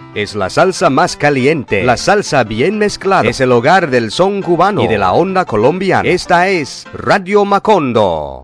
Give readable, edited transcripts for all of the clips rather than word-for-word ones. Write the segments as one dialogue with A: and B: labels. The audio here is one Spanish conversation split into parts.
A: Es la salsa más caliente, la salsa bien mezclada. Es el hogar del son cubano y de la onda colombiana. Esta es Radio Macondo.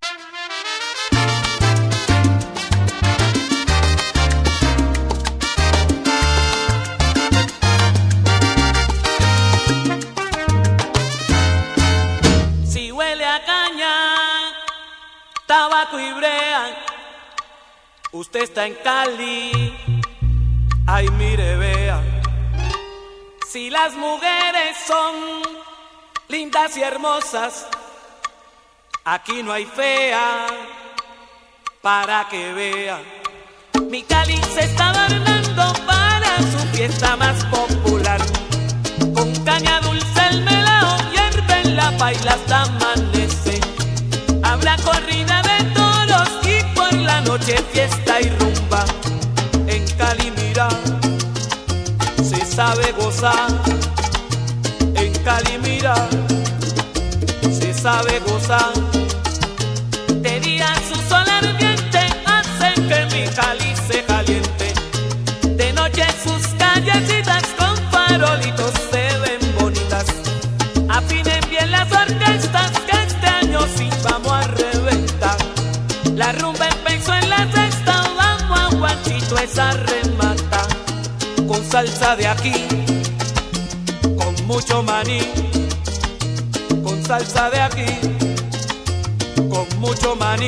B: Si huele a caña, tabaco y brea, usted está en Cali. Ay, mire, vea, si las mujeres son lindas y hermosas, aquí no hay fea, para que vea. Mi Cali se está adornando para su fiesta más popular. Con caña dulce el melao hierve en la paila hasta amanece. Habrá corrida de toros y por la noche fiesta y rumba. En Cali mira, se sabe gozar. En Cali mira, se sabe gozar. De día su sol ardiente hace que mi Cali se caliente. De noche sus callecitas con farolitos se ven bonitas. Afinen bien las orquestas que este año sí vamos a reventar. La rumba empezó en la sexta, vamos a Guachito esa remata. Con salsa de aquí, con mucho maní. Con salsa de aquí, con mucho maní.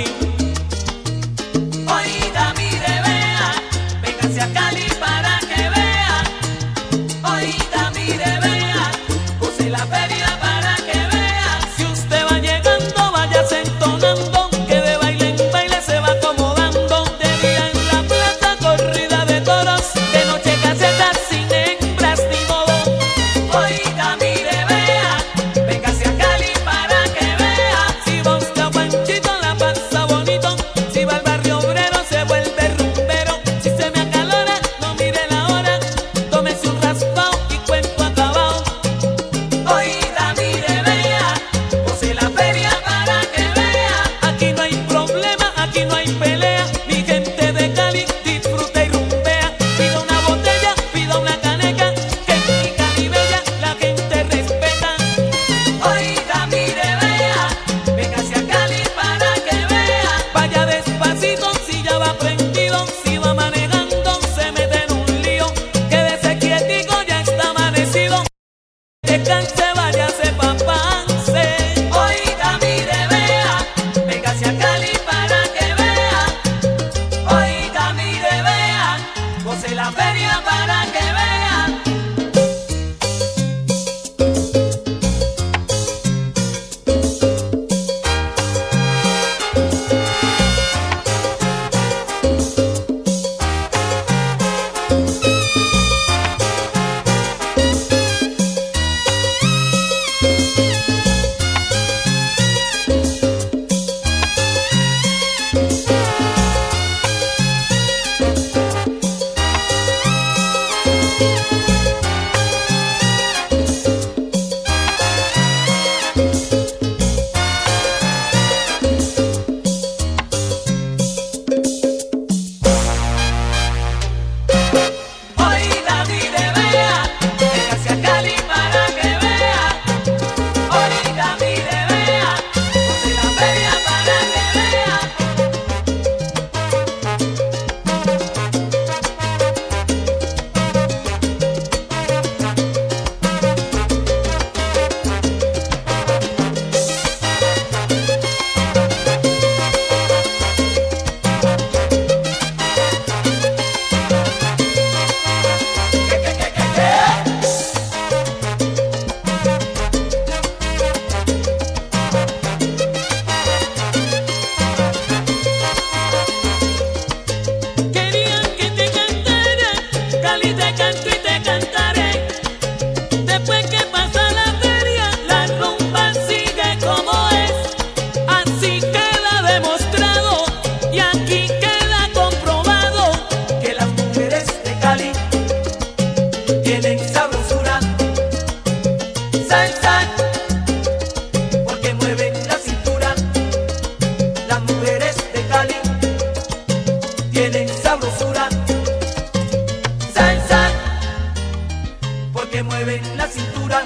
B: Oiga, mire, vea, véngase a Cali para que vea. Oiga, mire, vea, use la feria para que vea. Si usted va llegando, váyase entonando, que de baile en baile se va acomodando. De día en la plaza, corrida de toros, de noche casetas sin hembras ni modo. Oiga, mire, vea, véngase a Cali para que vea. Si va usted a Guanchito la pasa bonito, si va al barrio obrero se vuelve rumbero. Si se me acalora, no mire la hora, tómese un raspao y cuento acabado. Oiga, mire, vea, use la feria para que vea. Aquí no hay problema, aquí no hay pelea. Mi gente de Cali disfruta y rumbea. Pida una botella, pida una caneca, que en mi Cali bella la gente respeta. Oiga, mire, vea, véngase a Cali para que vea. Vaya despacito si ya va prendido, si va manejando se mete en un lío. Quédese quietico, ya está amanecido. Descanse, váyase pa' Pance. Oiga, mire, vea, véngase a Cali para que vea. Oiga, mire, vea, goce la feria para que vea. Oiga, mire, vea, véngase a Cali para que vea. Oiga, mire, vea, goce la feria para que vea. Querían que te cantara, Cali te canto y te cantaré. Después que pasa la feria, la rumba sigue como es. Así queda demostrado y aquí queda comprobado que las mujeres de Cali tienen sabrosura, salsa, porque mueven la cintura. Las mujeres de Cali tienen sabrosura, salsa. que mueven la cintura.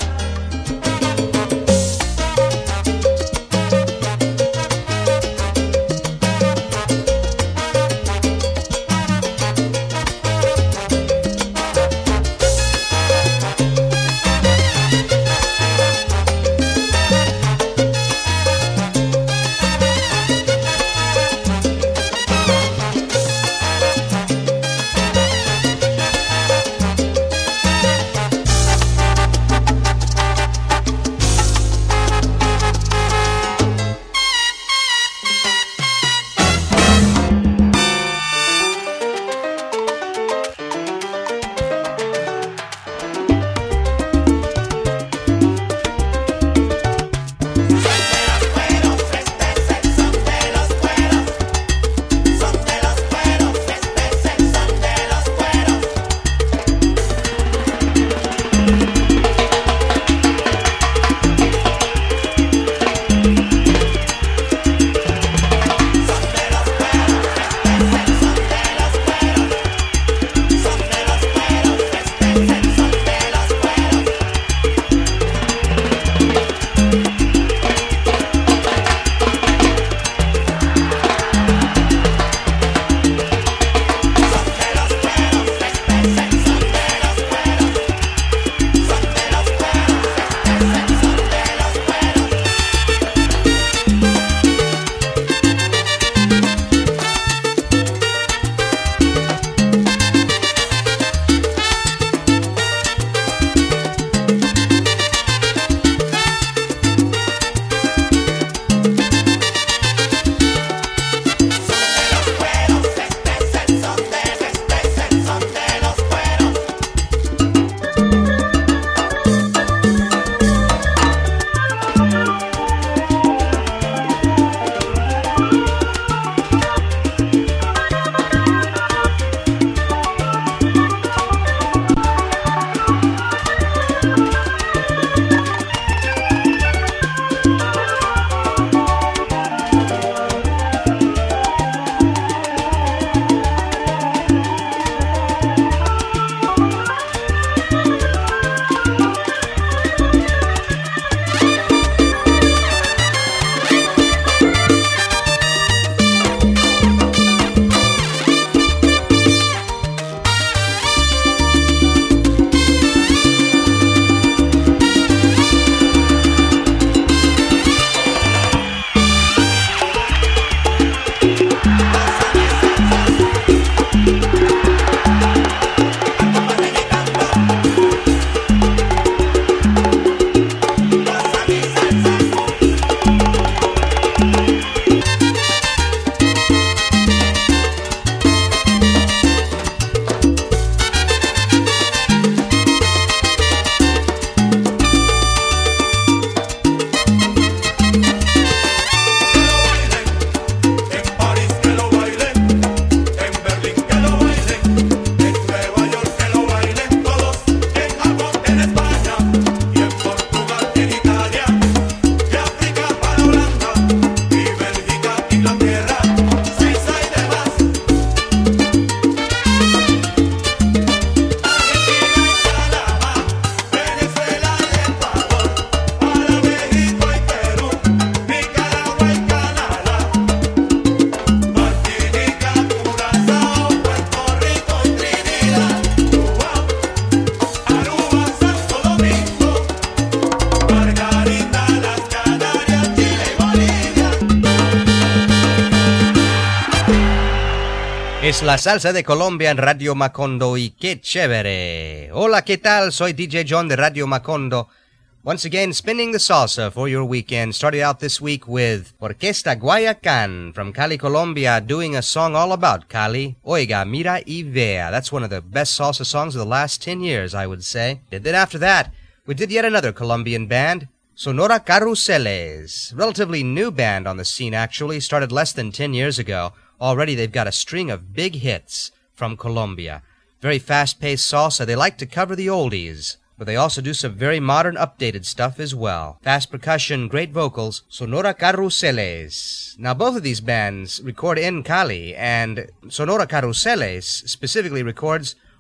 A: Es la salsa de Colombia en Radio Macondo y qué chévere. Hola, ¿qué tal? Soy DJ John de Radio Macondo. Once again, spinning the salsa for your weekend. Started out this week with Orquesta Guayacán from Cali, Colombia, doing a song all about Cali. Oiga, mira y vea. That's one of the best salsa songs of the last 10 years, I would say. And then after that, we did yet another Colombian band, Sonora Carruseles. Relatively new band on the scene, actually. Started less than 10 years ago. Already they've got a string of big hits from Colombia. Very fast-paced salsa. They like to cover the oldies, but they also do some very modern, updated stuff as well. Fast percussion, great vocals, Sonora Carruseles. Now, both of these bands record in Cali, and Sonora Carruseles specifically records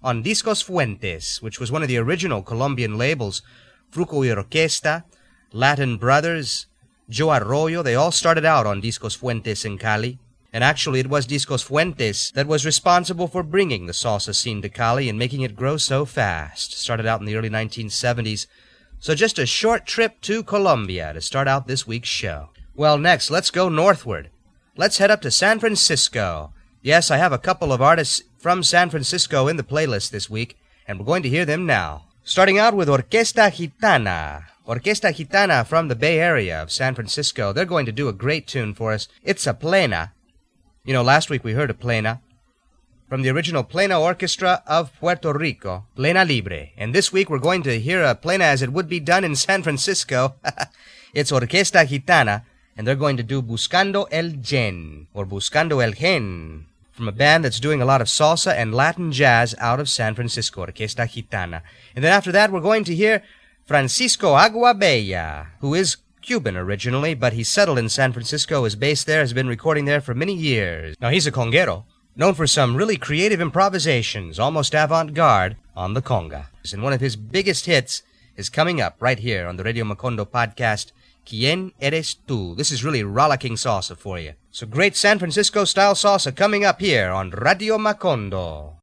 A: on Discos Fuentes, which was one of the original Colombian labels. Fruco y Orquesta, Latin Brothers, Joe Arroyo, they all started out on Discos Fuentes in Cali. And actually, it was Discos Fuentes that was responsible for bringing the salsa scene to Cali and making it grow so fast. Started out in the early 1970s. So just a short trip to Colombia to start out this week's show. Well, next, let's go northward. Let's head up to San Francisco. Yes, I have a couple of artists from San Francisco in the playlist this week, and we're going to hear them now. Starting out with Orquesta Gitana. Orquesta Gitana from the Bay Area of San Francisco. They're going to do a great tune for us. It's a plena. You know, last week we heard a plena from the original Plena Orchestra of Puerto Rico, Plena Libre. And this week we're going to hear a plena as it would be done in San Francisco. It's Orquesta Gitana, and they're going to do Buscando el Gen, or Buscando el Gen, from a band that's doing a lot of salsa and Latin jazz out of San Francisco, Orquesta Gitana. And then after that we're going to hear Francisco Aguabella, who is Cuban originally, but he's settled in San Francisco, is based there, has been recording there for many years. Now he's a conguero, known for some really creative improvisations, almost avant-garde, on the conga. And one of his biggest hits is coming up right here on the Radio Macondo podcast, ¿Quién eres tú? This is really rollicking salsa for you. So great San Francisco-style salsa coming up here on Radio Macondo.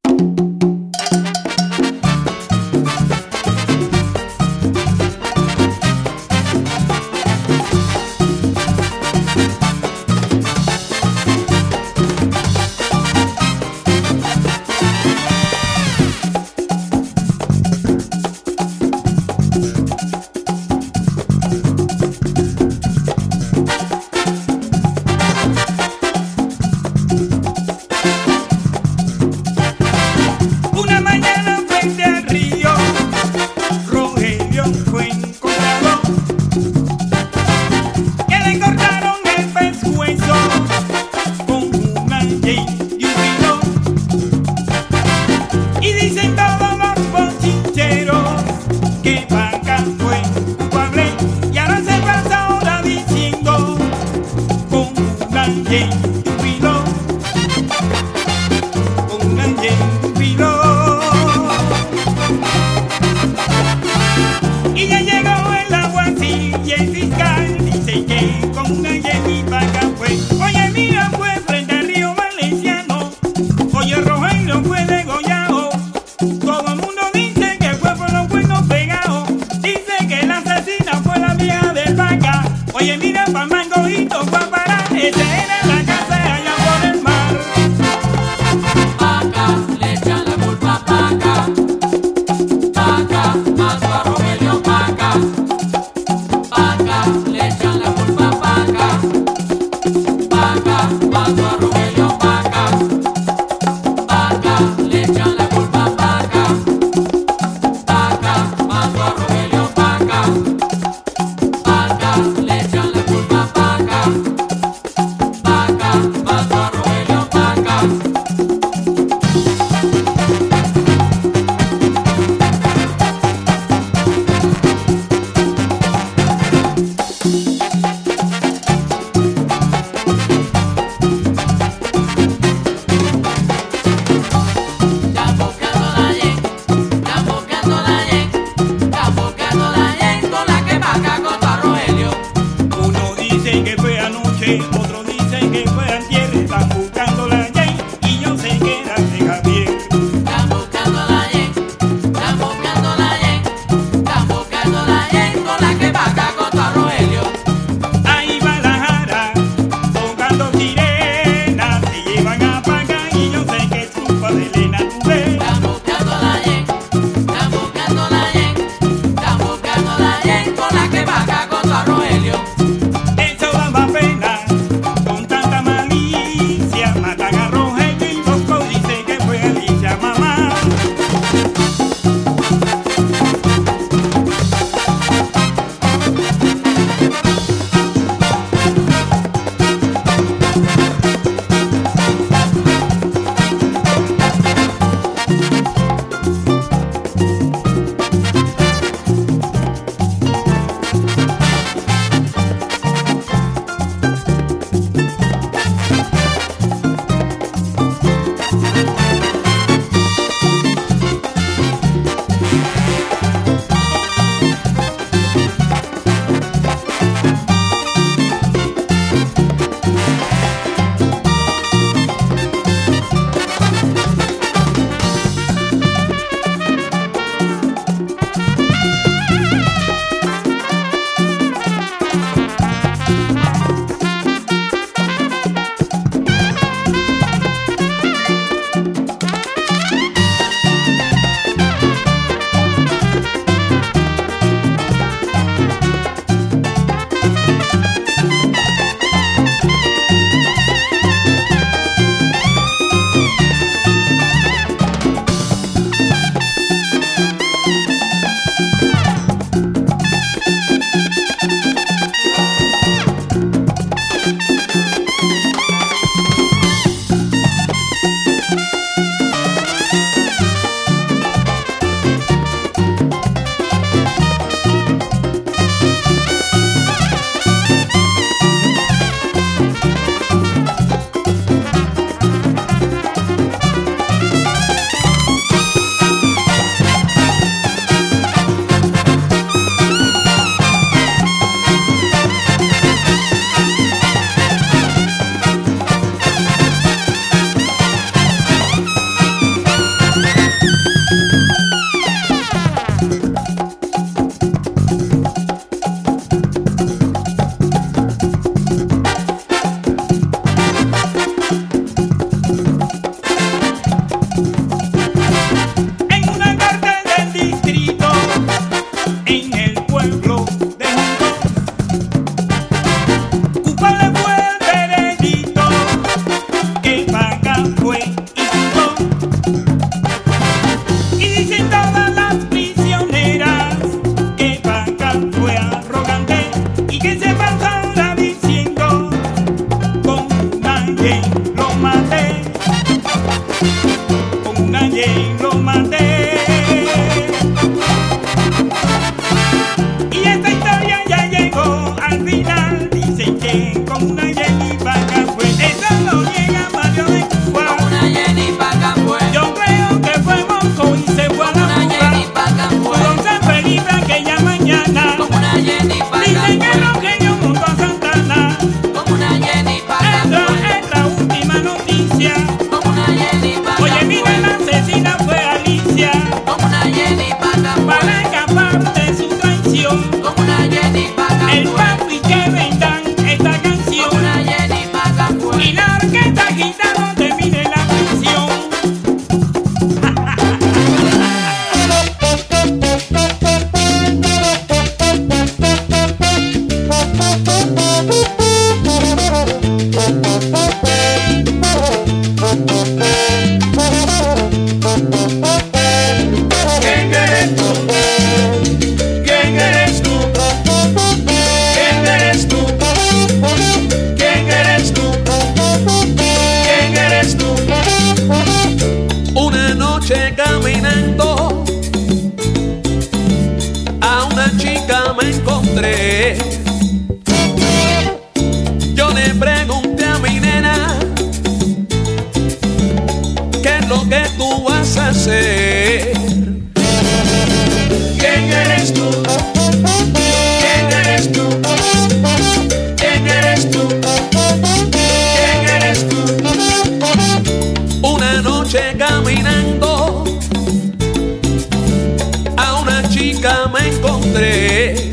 C: chica me encontré.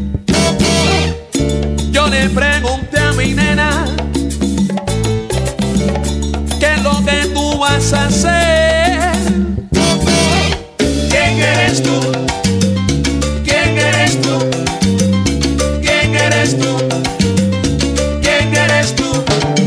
C: Yo le pregunté a mi nena, ¿qué es lo que tú vas a hacer?
B: ¿Quién eres tú? ¿Quién eres tú? ¿Quién eres tú? ¿Quién eres tú?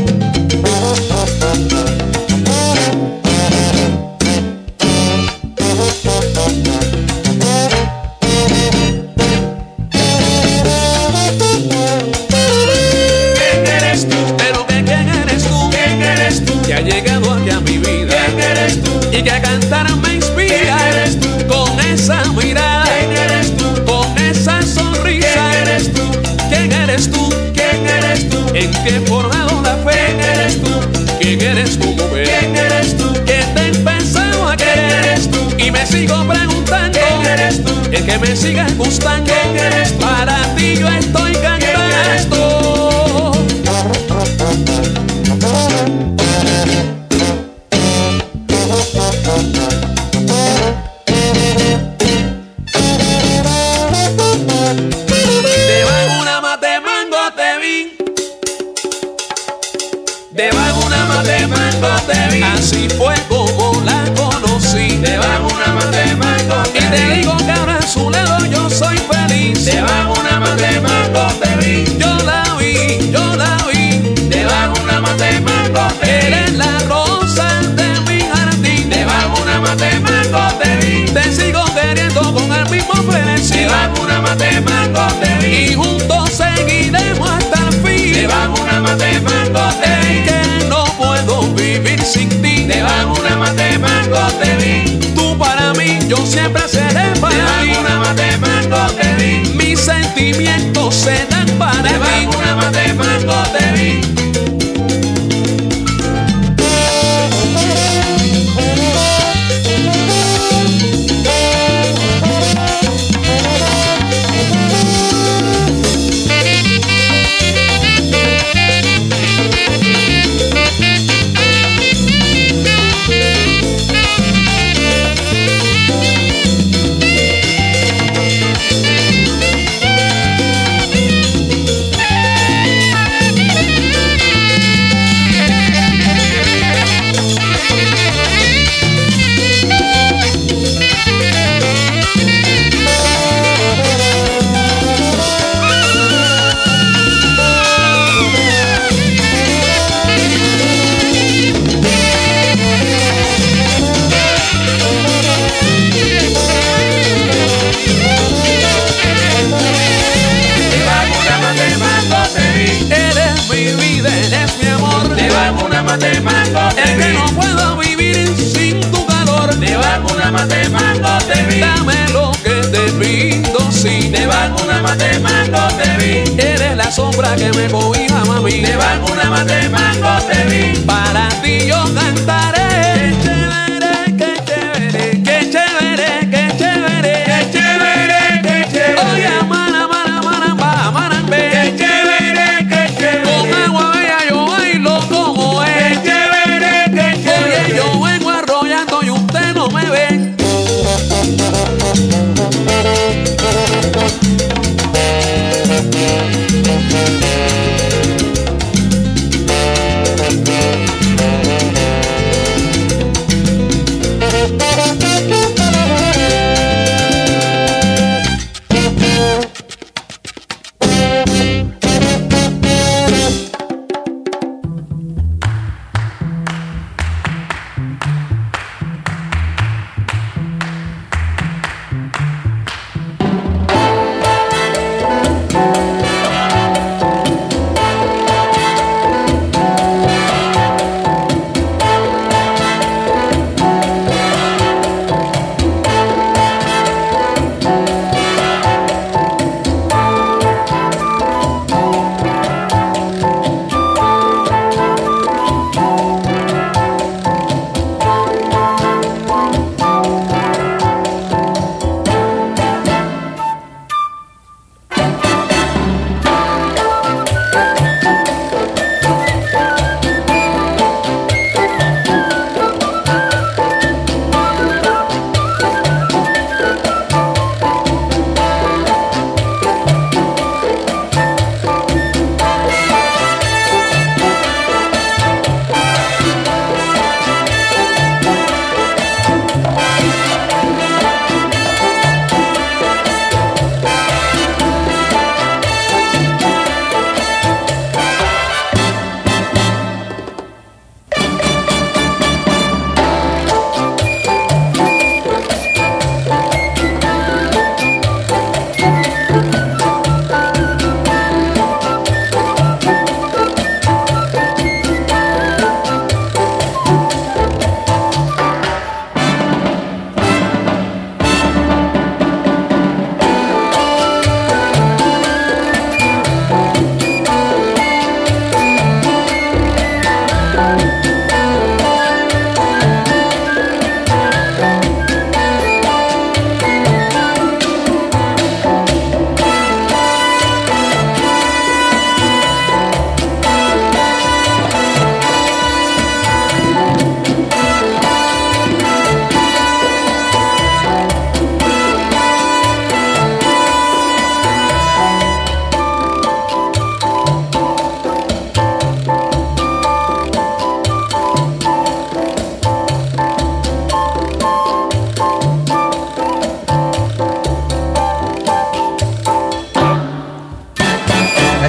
B: ¿Quién eres tú?
C: Pero que quién eres tú,
B: ¿Quién eres tú?
C: que ha llegado aquí a mi vida
B: ¿Quién eres tú?
C: y que a cantar me inspira.
B: ¿Quién eres tú?
C: Con esa mirada,
B: ¿Quién eres tú?
C: con esa sonrisa.
B: ¿Quién eres tú?
C: ¿Quién eres tú?
B: ¿Quién eres tú?
C: ¿En qué he formado la fe?
B: ¿Quién eres tú?
C: ¿Quién eres tú, mujer?
B: ¿Quién eres tú?
C: Que te he empezado a querer
B: eres tú?
C: y me sigo preguntando.
B: ¿Quién eres tú?
C: El que me siga gustando.
B: ¿Quién eres tú?
C: Para ti yo estoy
B: eres tú?
C: cantando. Debajo una mate de mango te vi.
B: Debajo una mate de mango te vi.
C: Así fue como la conocí.
B: Debajo una mate de mango
C: Y te digo que ahora a su lado yo soy feliz.
B: Debajo una mate de mango te vi.
C: Yo la vi, yo la vi.
B: Debajo una mate de mango te vi.
C: Eres la rosa de mi jardín.
B: Debajo una mate de mango te vi.
C: Te sigo queriendo con el mismo frenesí.
B: Debajo una mate de mango te vi.
C: Y juntos seguiremos hasta el fin.
B: Debajo una mate de mango te
C: Es
B: vi.
C: que no puedo vivir sin ti.
B: Debajo una mate de mango te vi.
C: Tú para mí, yo siempre seré para ti.
B: Debajo una mate de mango te vi.
C: Mis sentimientos se dan para ti.
B: Debajo una mate de mango te vi. Debajo una mate de mango te vi.
C: Eres mi vida, eres mi amor.
B: Debajo una mate de mango te
C: Es que
B: vi.
C: no puedo vivir sin tu calor.
B: Debajo una mate de mango te vi.
C: Dame lo que te pido, sí.
B: Debajo una mate de mango te vi.
C: Eres la sombra que me cobija, mami.
B: Debajo una mate de mango te vi.
C: Para ti yo cantaré. Qué chévere, qué chévere, qué chévere, qué chévere.
B: Qué chévere, qué chévere.
C: Oye, mana, mana, mana, mana, mana,
B: Qué chévere, qué
C: con
B: chévere.
C: agua bella yo bailo como
B: Qué
C: es.
B: chévere, qué
C: Oye,
B: chévere.
C: yo vengo arrollando y usted no me ve.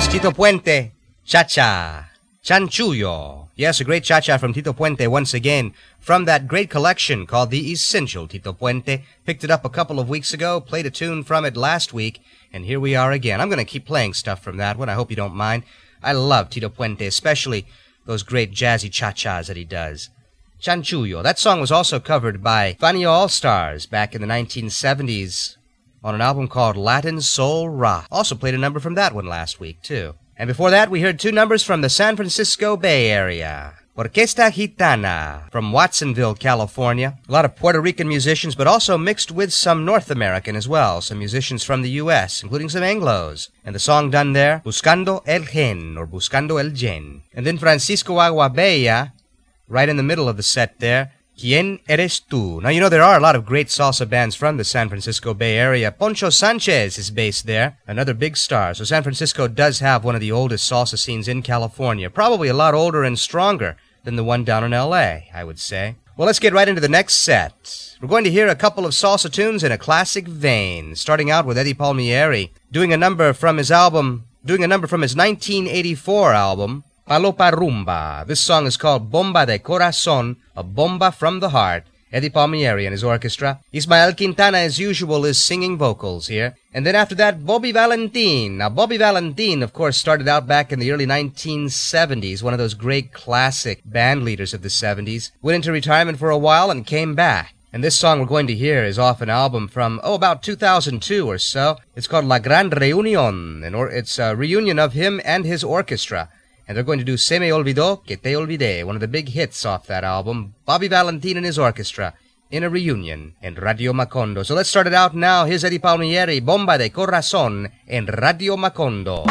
A: Tito Puente, Cha-Cha, Chanchullo. Yes, a great cha-cha from Tito Puente once again from that great collection called The Essential Tito Puente. Picked it up a couple of weeks ago, played a tune from it last week, and here we are again. I'm going to keep playing stuff from that one. I hope you don't mind. I love Tito Puente, especially those great jazzy cha-chas that he does. Chanchullo. That song was also covered by Fania All-Stars back in the 1970s on an album called Latin Soul Rock. Also played a number from that one last week, too. And before that, we heard two numbers from the San Francisco Bay Area. Orquesta Gitana from Watsonville, California. A lot of Puerto Rican musicians, but also mixed with some North American as well. Some musicians from the U.S., including some Anglos. And the song done there, Buscando el Gen, or Buscando el Gen. And then Francisco Aguabella, right in the middle of the set there, ¿Quién eres tú? Now, you know, there are a lot of great salsa bands from the San Francisco Bay Area. Poncho Sanchez is based there, another big star. So San Francisco does have one of the oldest salsa scenes in California. Probably a lot older and stronger than the one down in L.A., I would say. Well, let's get right into the next set. We're going to hear a couple of salsa tunes in a classic vein, starting out with Eddie Palmieri, doing a number from his 1984 album, Palopa Rumba. This song is called Bomba de Corazon, a bomba from the heart. Eddie Palmieri and his orchestra. Ismael Quintana, as usual, is singing vocals here. And then after that, Bobby Valentin. Now, Bobby Valentin, of course, started out back in the early 1970s, one of those great classic band leaders of the 70s. Went into retirement for a while and came back. And this song we're going to hear is off an album from, about 2002 or so. It's called La Gran Reunión, and it's a reunion of him and his orchestra. And they're going to do Se Me Olvidó Que Te Olvidé, one of the big hits off that album. Bobby Valentin and his orchestra in a reunion in Radio Macondo. So let's start it out now. Here's Eddie Palmieri, Bomba de Corazón en Radio Macondo.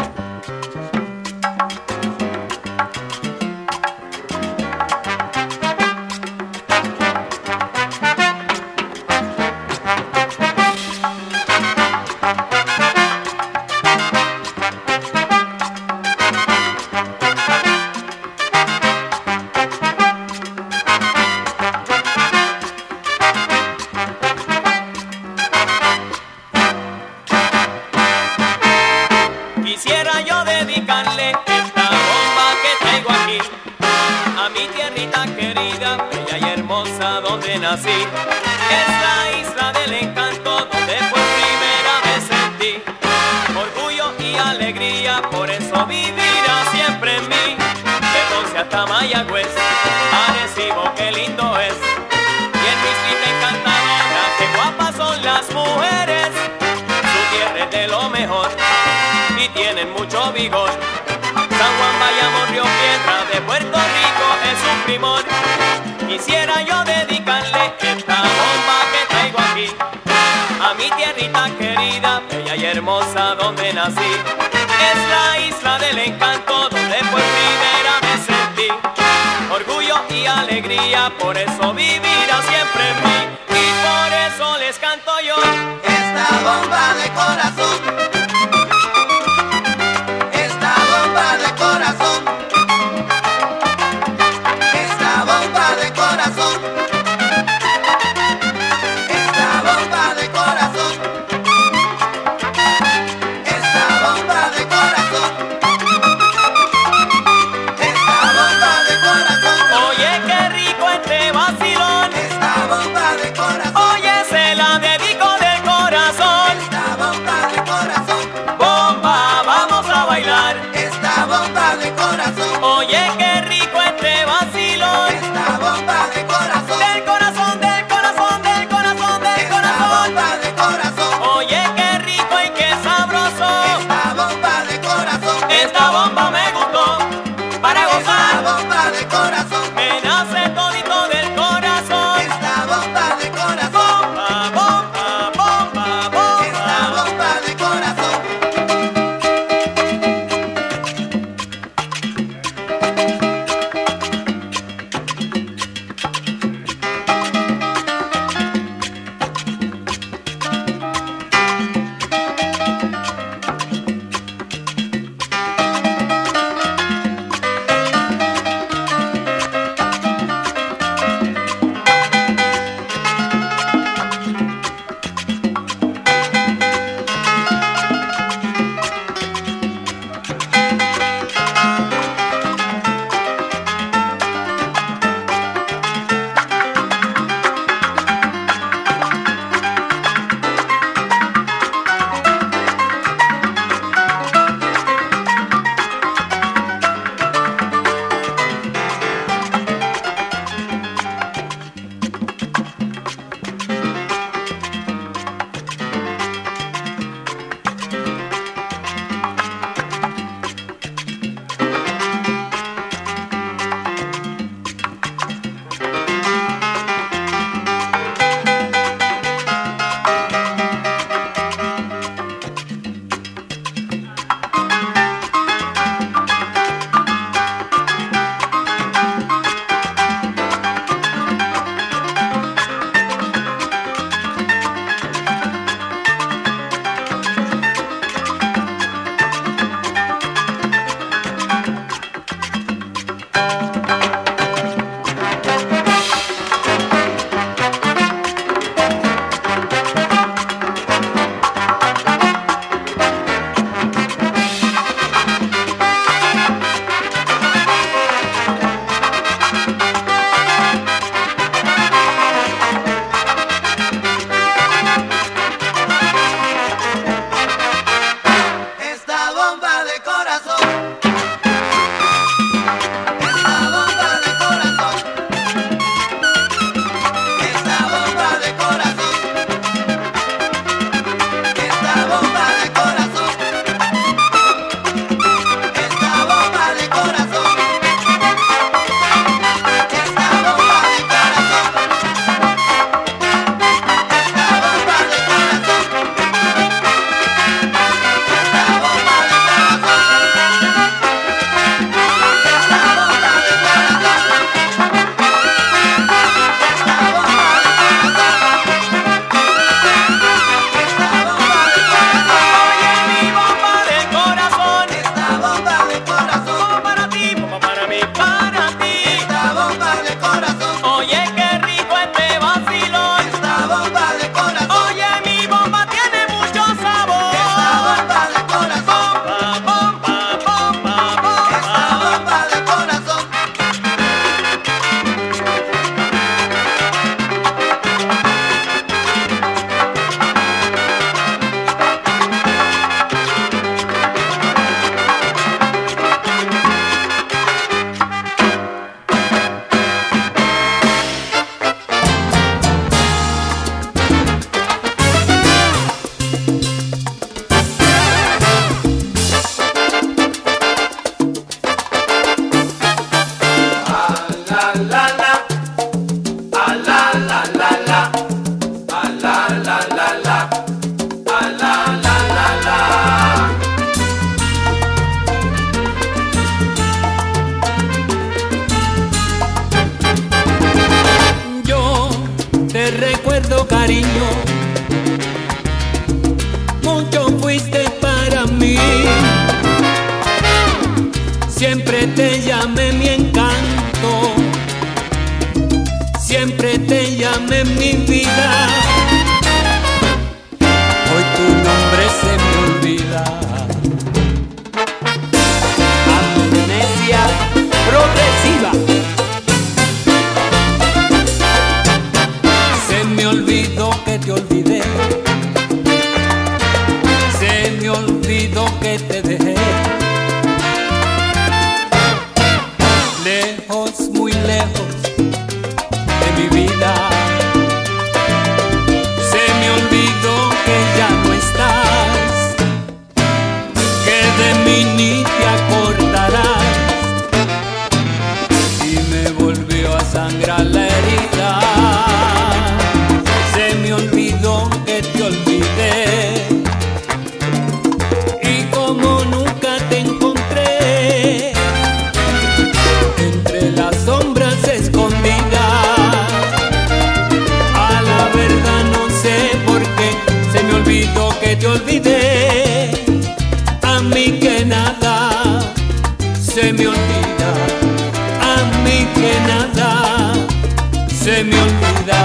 B: Quisiera yo dedicarle esta bomba que traigo aquí a mi tierrita querida, bella y hermosa donde nací. Es la isla del encanto donde por primera vez sentí orgullo y alegría, por eso vivirá siempre en mí. De Ponce hasta Mayagüez, Arecibo, qué lindo es. Y en mi isla encantadora, qué guapas son las mujeres. Su tierra es de lo mejor y tienen mucho vigor. San Juan, Bayamón, Río Piedra de Puerto Rico es un primor. Quisiera yo dedicarle esta bomba que traigo aquí a mi tierrita querida, bella y hermosa donde nací. Es la isla del encanto donde por primera vez sentí orgullo y alegría, por eso vivirá siempre en mí. Y por eso les canto yo esta bomba de corazón. Oye, se la dedico del corazón.
C: mucho fuiste para mí. Siempre te llamé mi encanto, siempre te llamé mi vida. Hoy tu nombre se me olvida. Amnesia progresiva. Se me olvidó que te olvidé. Se me olvidó que te dejé. Lejos, muy lejos de mi vida. Se me olvidó que ya no estás, que de mí ni te acordarás. Y me volvió a sangrar la herida. Se me olvidó que te olvidé. Y como nunca te encontré, entre las sombras escondidas, a la verdad no sé por qué se me olvidó que te olvidé. A mí que nada se me olvida, a mí que nada se me olvida.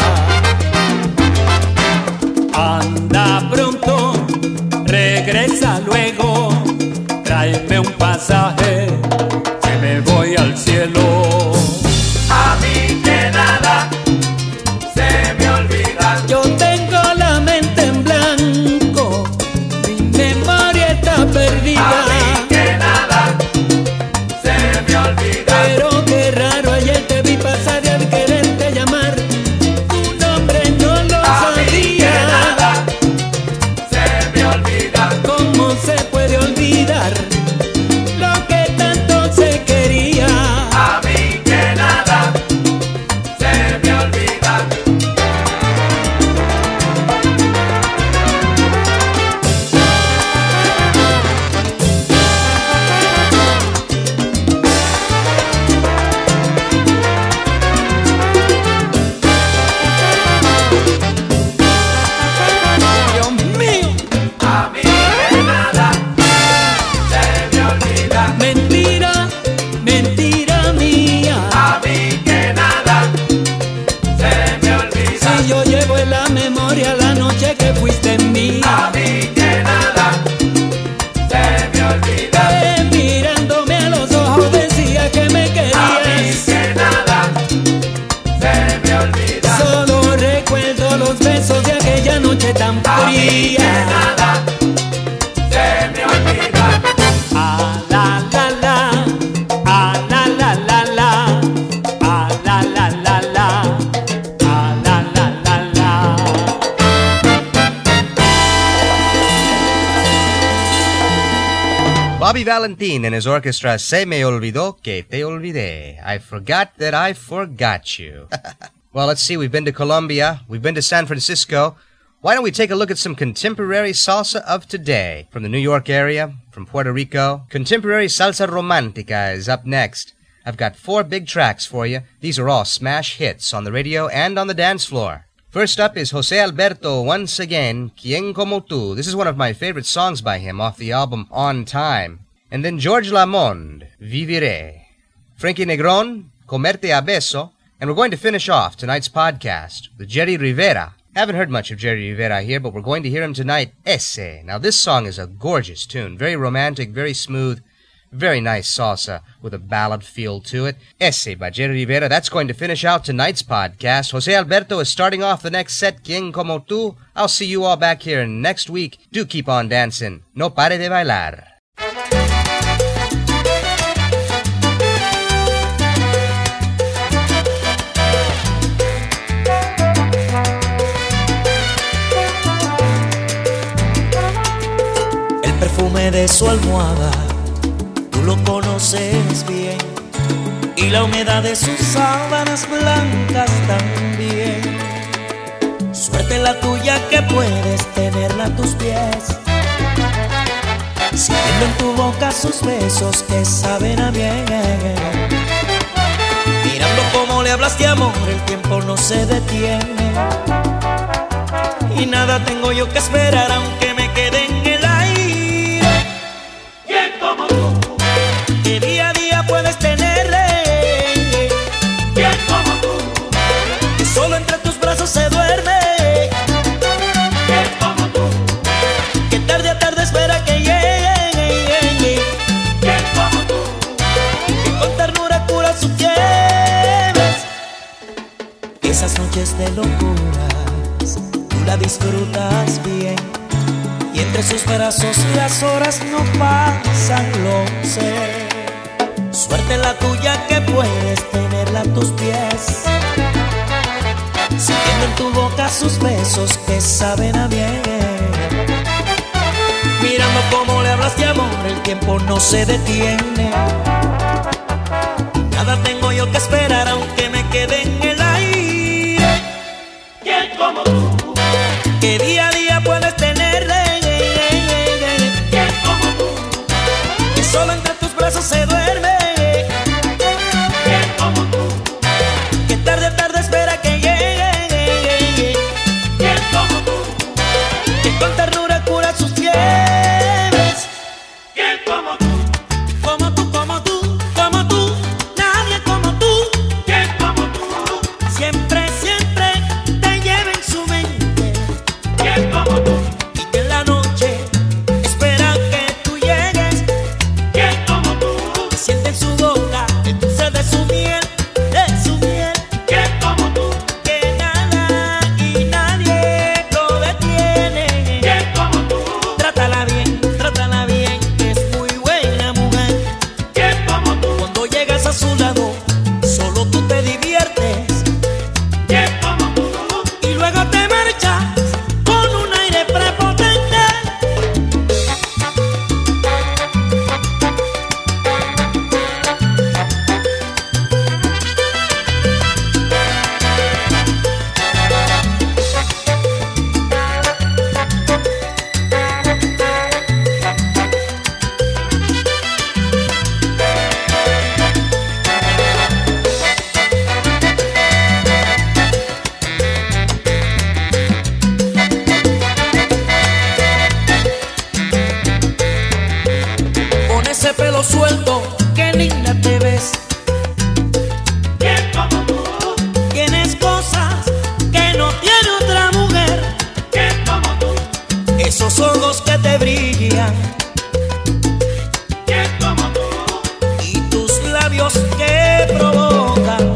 C: Anda pronto, regresa luego, tráeme un pasaje, que me voy al cielo.
B: A mí que nada se me olvida.
C: Yo tengo la mente en blanco, mi memoria está perdida.
B: A mí que nada se me olvida.
C: Pero qué raro, ayer te vi pasar y al quererte llamar, tu nombre no lo
B: A mí que
C: sabía.
B: nada se me olvida.
C: ¿Cómo se puede olvidar lo que tanto se quería?
B: A mí que nada se me olvida.
C: Dios mío,
B: A mí que nada se me olvida.
C: mentira, mentira mía.
B: A mí que nada se me olvida.
C: Si yo llevo en la memoria la noche que fuiste mía.
B: A mí que nada se me olvida.
C: Mirándome a los ojos decía que me
B: A mí
C: querías.
B: que nada se me olvida.
C: Solo recuerdo los besos de aquella noche tan
B: A mí que
C: fría.
B: nada se me olvida.
C: Ah, la, la, la. Ah, la, la, la, la. Ah, la, la, la, la. Ah, la, la, la, la.
A: Bobby Valentin and his orchestra, Se Me Olvidó Que Te Olvidé. I forgot that I forgot you. Well, let's see. We've been to Colombia. We've been to San Francisco. Why don't we take a look at some contemporary salsa of today? From the New York area, from Puerto Rico, contemporary salsa romantica is up next. I've got 4 big tracks for you. These are all smash hits on the radio and on the dance floor. First up is Jose Alberto once again, Quien Como Tú. This is one of my favorite songs by him off the album On Time. And then George Lamond, Viviré. Frankie Negron, Comerte a Beso. And we're going to finish off tonight's podcast with Jerry Rivera. Haven't heard much of Jerry Rivera here, but we're going to hear him tonight, Ese. Now this song is a gorgeous tune, very romantic, very smooth, very nice salsa with a ballad feel to it. Ese by Jerry Rivera. That's going to finish out tonight's podcast. Jose Alberto is starting off the next set, Quien Como Tú. I'll see you all back here next week. Do keep on dancing. No pare de bailar.
D: El perfume de su almohada, tú lo conoces bien, y la humedad de sus sábanas blancas también. Suerte la tuya que puedes tenerla a tus pies, sintiendo en tu boca sus besos que saben a bien. Mirando cómo le hablas de amor, el tiempo no se detiene, y nada tengo yo que esperar aunque me de locuras, tú la disfrutas bien y entre sus brazos las horas no pasan, lo sé. Suerte la tuya que puedes tenerla a tus pies, sintiendo en tu boca sus besos que saben a bien. Mirando cómo le hablas de amor, el tiempo no se detiene. Nada tengo yo que esperar aunque me quede en el aire.
C: ¿Quién como tú?
D: Que día a día puedes tenerle.
C: ¿Quién como tú?
D: Que solo entre tus brazos se duerme.
C: ¿Quién como tú?
D: Que tarde a tarde espera que llegue.
C: ¿Quién como tú?
D: Que con ternura cura sus fiebres.
C: ¿Quién como tú?
D: Como tú, como tú, como tú. Nadie como tú.
C: ¿Quién como tú?
D: Siempre, siempre te lleva en su mente.
C: ¿Quién como tú?
D: Y que en la noche espera que tú llegues.
C: ¿Quién como tú?
D: Siente en su boca el dulce de su miel, de su miel.
C: ¿Quién como tú?
D: Que nada y nadie lo detiene.
C: ¿Quién como tú?
D: Trátala bien, que es muy buena mujer.
C: ¿Quién como tú?
D: Cuando llegas a su lado, solo tú te diviertes.
C: ¿Quién como tú?
D: Y luego te marchas con un aire prepotente. Con ese pelo suelto, qué linda te ves.
C: ¿Quién como tú?
D: Tienes cosas que no tiene otra mujer.
C: ¿Quién como tú?
D: Esos ojos que te brillan
C: ¿Quién como tú?
D: y tus labios que provocan.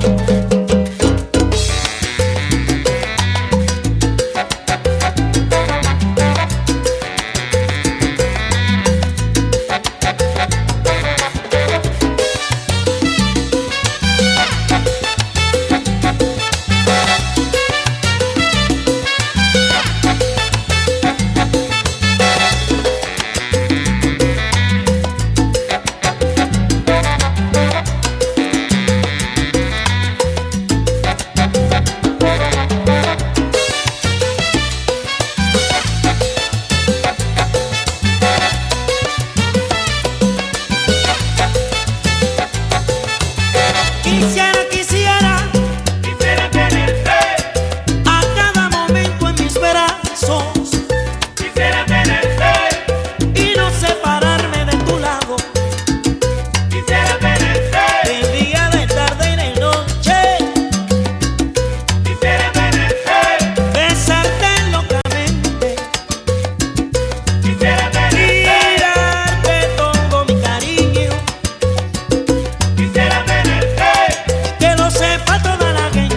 D: Quisiera
C: Quisiera tenerte,
D: a cada momento en mis brazos
C: quisiera tenerte,
D: y no separarme de tu lado.
C: quisiera tenerte,
D: De día, de tarde y de noche,
C: quisiera tenerte,
D: besarte locamente
C: quisiera
D: y
C: tenerte,
D: darte todo mi cariño.
C: quisiera tenerte,
D: Que lo sepa toda la gente.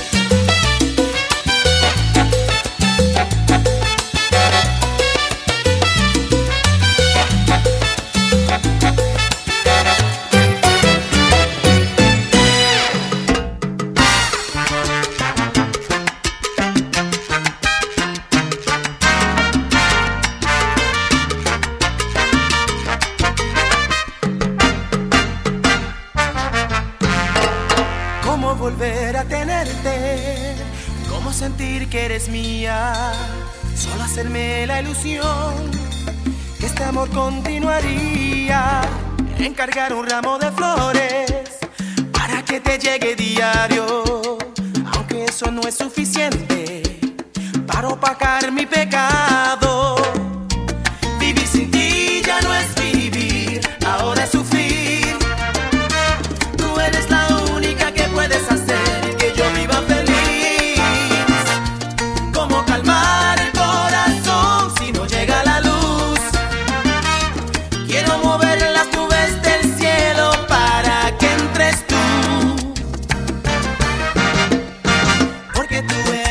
E: ¿Cómo volver a tenerte? ¿Cómo sentir que eres mía? Solo hacerme la ilusión que este amor continuaría. Encargar un ramo de flores para que te llegue diario. Aunque eso no es suficiente para opacar mi pecado. Vivir sin ti ya no es vivir, ahora es sufrir. Tú eres la única que puedes hacer que yo viva feliz. ¿Cómo calmar el corazón si no llega la luz? Quiero mover las nubes del cielo para que entres tú. Porque tú eres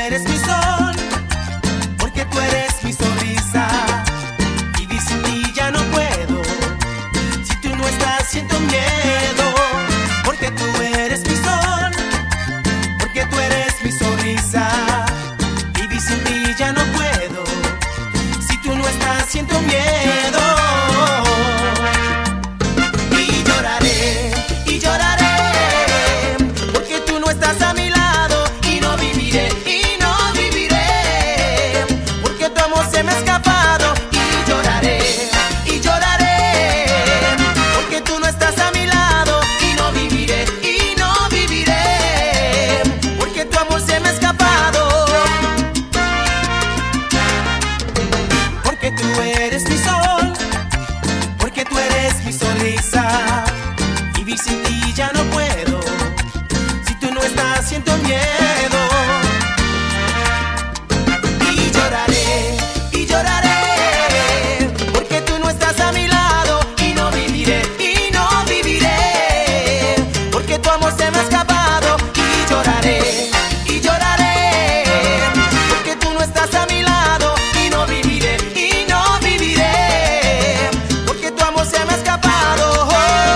E: estás siento miedo. Y lloraré, porque tú no estás a mi lado. Y no viviré, porque tu amor se me ha escapado. Y lloraré, porque tú no estás a mi lado. Y no viviré, porque tu amor se me ha escapado. Porque tú eres mi sol, porque tú eres mi sonrisa. Vivir sin ti ya no puedo, si tú no estás siento miedo. Y lloraré, porque tú no estás a mi lado. Y no viviré, porque tu amor se me ha escapado. Y lloraré, porque tú no estás a mi lado. Y no viviré, porque tu amor se me ha escapado.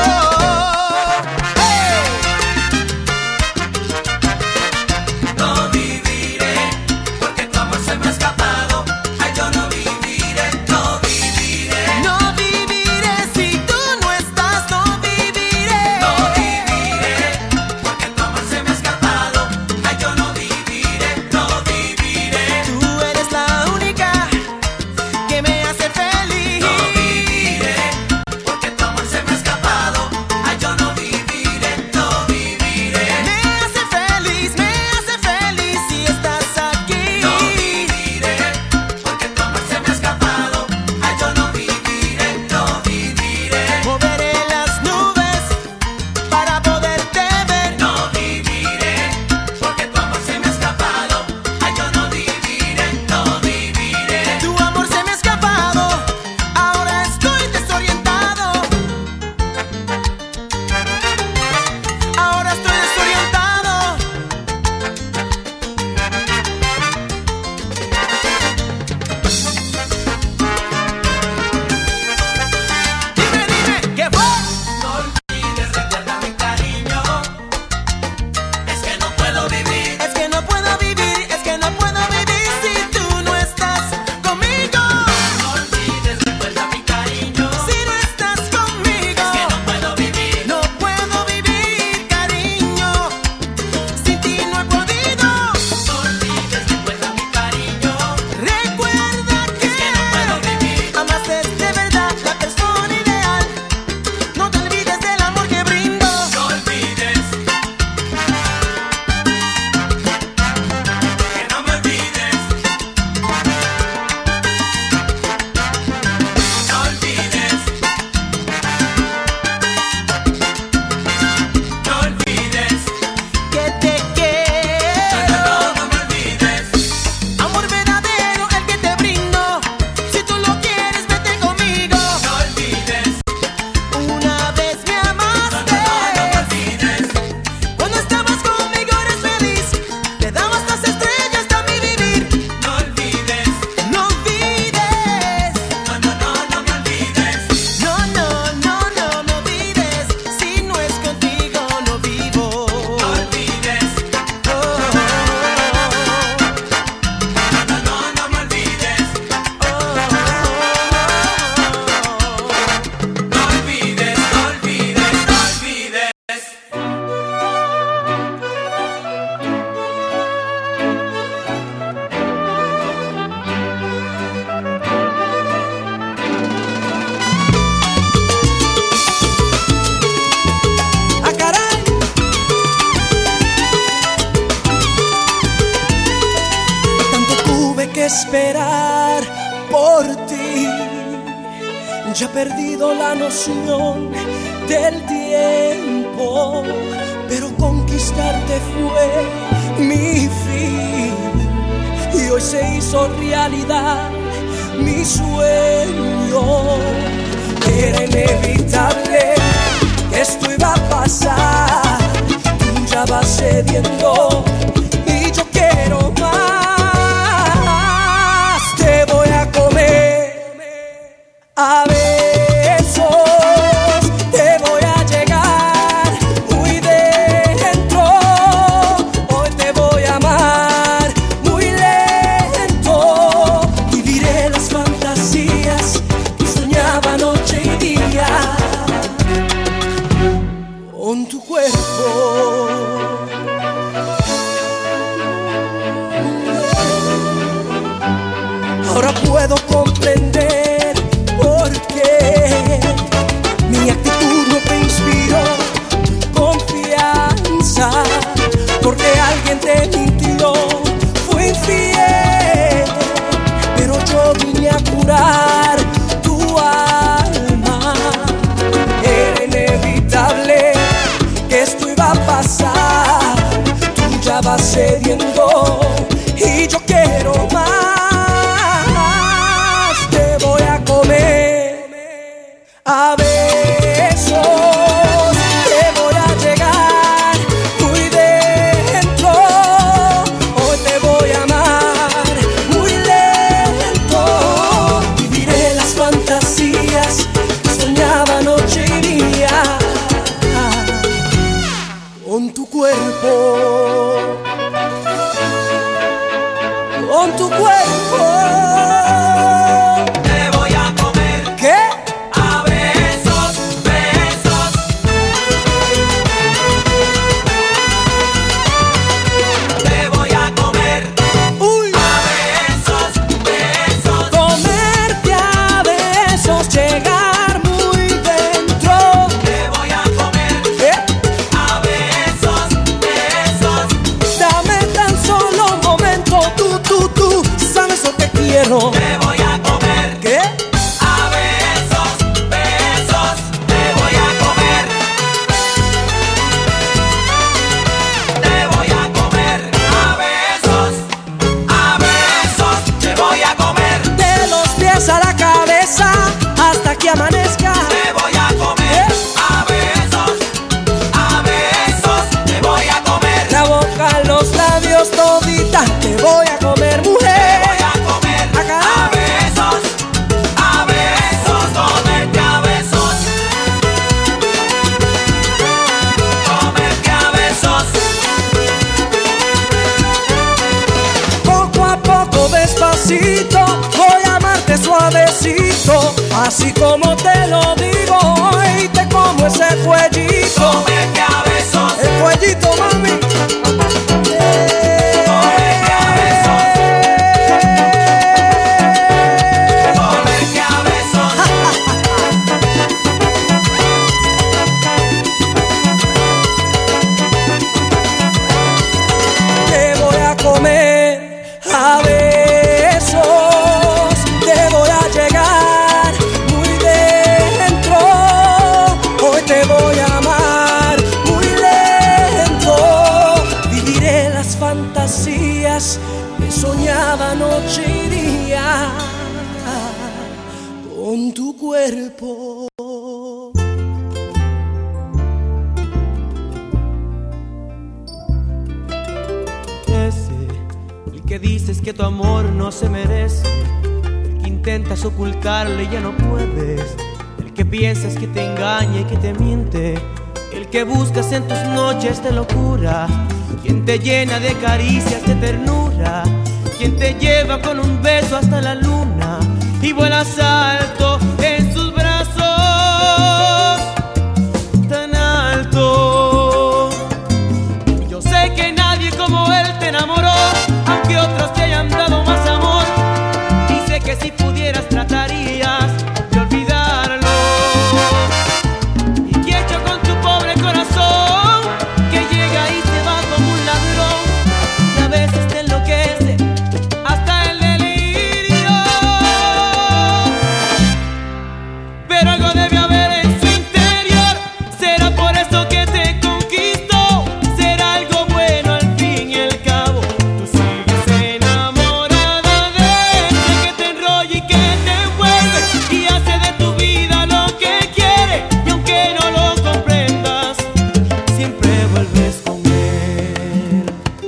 B: No viviré, porque tu amor se me ha escapado. Ay, yo no viviré, no viviré.
E: No viviré si tú no estás, no viviré.
B: No viviré, porque tu amor se me ha escapado. Ay, yo no viviré, no viviré.
E: Tú eres la única que me hace feliz.
B: No viviré, porque tu amor se me ha escapado. Ay, yo no viviré, no viviré.
E: Me hace feliz si estás aquí.
B: No viviré, porque tu amor se me ha escapado. Ay, yo no viviré, no viviré.
E: Moveré las nubes para poderte ver.
B: No viviré, porque tu amor se me ha escapado. Ay, yo no viviré, no viviré.
E: Tu amor se me ha escapado, ahora estoy desorientado. Ahora estoy desorientado. Dime, ¿qué fue?
B: No olvides, recuerda mi cariño. Es que no puedo vivir.
E: Es que no puedo vivir si tú no estás conmigo.
B: No olvides, recuerda mi cariño.
E: Si no estás conmigo,
B: Es que no puedo vivir.
E: no puedo vivir, cariño. Sin ti no he podido.
B: No olvides, recuerda mi cariño.
E: Recuerda que
B: Es que no puedo vivir.
E: amaste de verdad la persona ideal. No te olvides del amor que brindo.
B: No olvides. Que no me olvides. No olvides. No olvides.
E: Que te quiero.
B: No me olvides.
E: Amor verdadero el que te brindo. Si tú lo quieres, vete conmigo.
B: No olvides.
E: Una vez me amaste.
B: No me olvides.
E: Cuando estabas conmigo eres feliz. Te dabas las estrellas a mi vivir.
B: No olvides.
E: No olvides.
B: No me olvides.
E: No me olvides. Si no es contigo no vivo.
B: No olvides.
E: Oh.
B: No me olvides. No olvides, no olvides, no olvides.
E: ¡Ah, caray! Tanto tuve que esperar por ti. Ya he perdido la noción del tiempo, pero conquistarte fue mi fin. Y hoy se hizo realidad mi sueño. Era inevitable que esto iba a pasar. Tú ya vas cediendo y yo quiero más. Te voy a comer a besos, te voy a llegar muy dentro. Hoy te voy a amar muy lento. Viviré las fantasías
F: torturar tu alma. Era inevitable que esto iba a pasar. Tú ya vas cediendo y yo quiero más. Te voy a comer a besos. Te voy a llegar muy dentro. Hoy te voy a amar muy lento. Viviré las fantasías que soñaba noche y día con tu cuerpo. Con tu cuerpo.
B: Te voy a comer
F: ¿Qué?
B: a besos, besos. Te voy a comer
F: Uy.
B: a besos, besos.
F: Comerte a besos, llegar muy dentro.
B: Te voy a comer
F: ¿Qué?
B: a besos, besos.
F: Dame tan solo un momento, tú sabes lo que quiero.
B: Te voy a comer
F: ¿Qué?
B: a besos, besos. Te voy a comer. Te voy a comer a besos, te voy a comer.
F: De los pies a la cabeza hasta que amanezca.
B: Te voy a comer a besos, te voy a comer.
F: La boca, los labios, todita. Te voy a comer,
B: Te
F: mujer.
B: voy a comer
F: Acá.
B: a besos, comerte a besos, comerte a besos.
F: Poco a poco, despacito, voy a amarte suavecito. Así como te lo digo, hoy te como ese cuellito.
B: Comerte a besos,
F: El cuellito, mami.
B: comerte a besos, comerte a besos.
F: Te voy a comer a besos. Te voy a llegar muy dentro. Hoy te voy a amar muy lento. Viviré las fantasías que soñaba noche y día con tu cuerpo.
C: El que dices que tu amor no se merece, el que intentas ocultarle y ya no puedes, el que piensas que te engaña y que te miente, el que buscas en tus noches de locura, quien te llena de caricias de ternura, quien te lleva con un beso hasta la luna y vuelas alto en sus brazos, tan alto. Yo sé que nadie como él te enamoró, aunque otros te hayan dado más amor. Y sé que si pudieras tratarías de olvidarlo. ¿Y qué he hecho con tu pobre corazón, que llega y se va como un ladrón? Y a veces te enloquece hasta el delirio. Pero algo debe haber en su interior. ¿Será por eso que te conquistó? ¿Será algo bueno al fin y al cabo? Tú sigues enamorada de ese que te enrolla y que te envuelve y hace de tu vida lo que quiere. Y aunque no lo comprendas, siempre vuelves con él.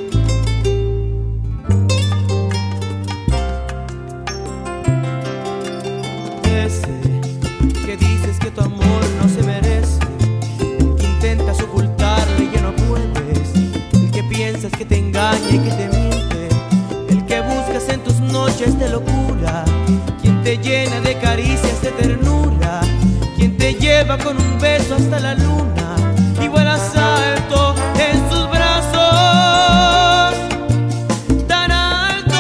C: Ese que dices que tu amor no se merece, el que intentas ocultarle y ya no puedes, el que piensas que te engaña y que te miente, el que buscas en tus noches de locura, quien te llena de caricias de ternura, quien te lleva con un beso hasta la luna y vuelas alto en sus brazos, tan alto.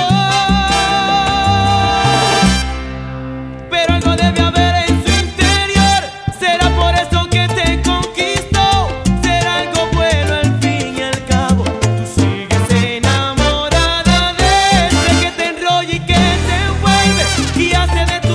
C: Pero algo debe haber en su interior. ¿Será por eso que te conquistó? ¿Será algo bueno al fin y al cabo? Tú sigues enamorada de ese que te enrolla y que te envuelve y hace de tu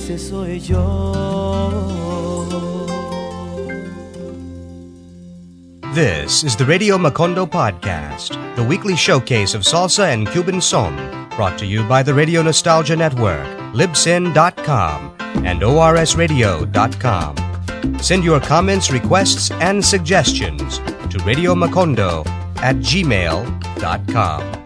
E: ese soy yo.
A: This is the Radio Macondo Podcast, the weekly showcase of salsa and Cuban son, brought to you by the Radio Nostalgia Network, Libsyn.com, and ORSRadio.com. Send your comments, requests, and suggestions to radiomacondo@gmail.com.